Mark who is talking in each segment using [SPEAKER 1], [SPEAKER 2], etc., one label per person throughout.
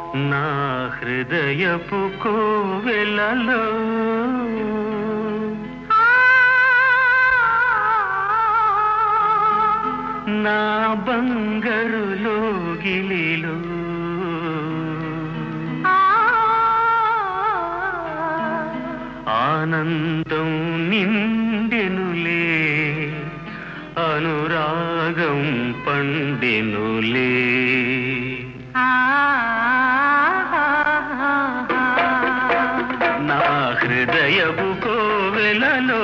[SPEAKER 1] నా హృదయపు కోవెలలో నా బంగారు లోగిలిలో ఆనందం నిండెనులే, అనురాగం పండెనులే. నా హృదయపు కోవెలలో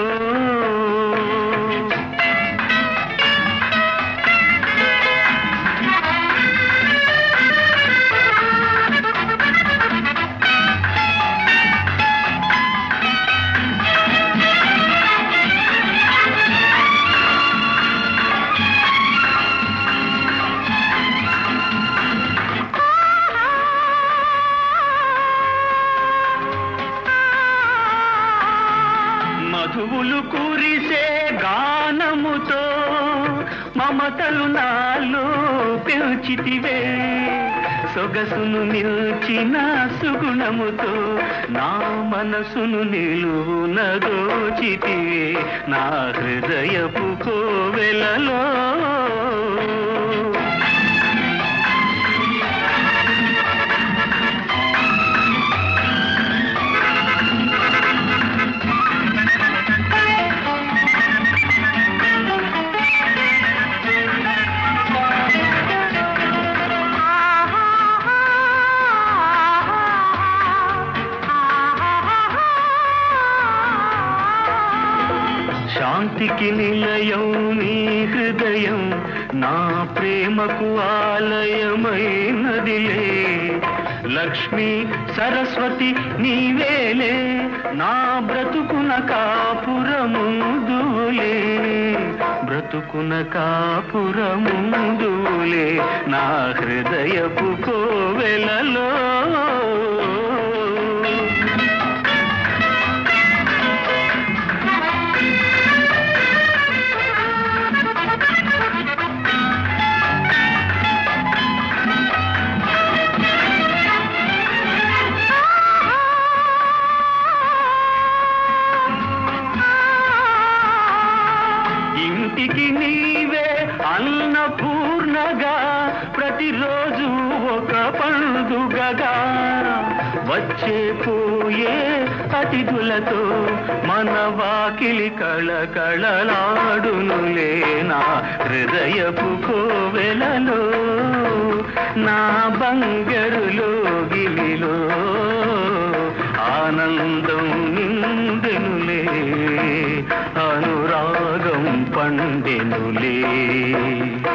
[SPEAKER 1] మధువులు కురిసే గానముతో మమతలు నాలో పెంచితివే, సొగసును నిల్చిన సుగుణముతో నా మనసును నిలువున దోచితివే. నా హృదయపు కోవెలలో శాంతికి నిలయం నీ హృదయం, నా ప్రేమకు ఆలయమైనదిలే. లక్ష్మీ సరస్వతి నీవేలే, నా బ్రతుకున కాపురముందులే, బ్రతుకున కాపురముందులే. నా హృదయపు కోవెలలో ఇంటికి నీవే అన్నపూర్ణగా, ప్రతిరోజు ఒక పండుగగా, వచ్చే పోయే అతిథులతో మన వాకిలి కళకళలాడునులే. నా హృదయపు కోవెలలో నా బంగారు లోగిలిలో ఆనందం నిండెనులే, అనురాగం పండెనులే.